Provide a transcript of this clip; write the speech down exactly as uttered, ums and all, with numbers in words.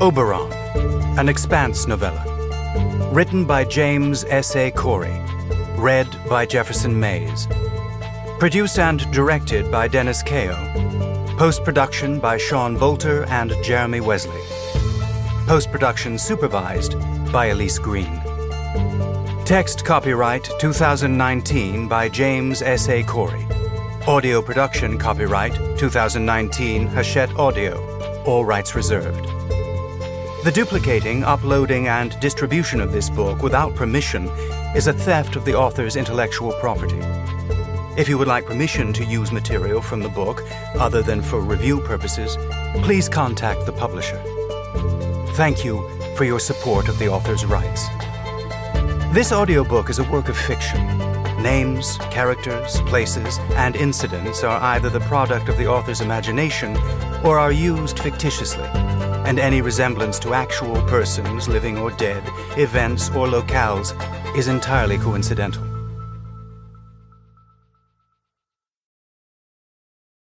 Oberon, an Expanse novella. Written by James S A Corey. Read by Jefferson Mays. Produced and directed by Dennis Kao. Post-production by Sean Bolter and Jeremy Wesley. Post-production supervised by Elise Green. Text copyright two thousand nineteen by James S A Corey. Audio production copyright two thousand nineteen Hachette Audio. All rights reserved. The duplicating, uploading, and distribution of this book without permission is a theft of the author's intellectual property. If you would like permission to use material from the book, other than for review purposes, please contact the publisher. Thank you for your support of the author's rights. This audiobook is a work of fiction. Names, characters, places, and incidents are either the product of the author's imagination or are used fictitiously, and any resemblance to actual persons, living or dead, events, or locales is entirely coincidental.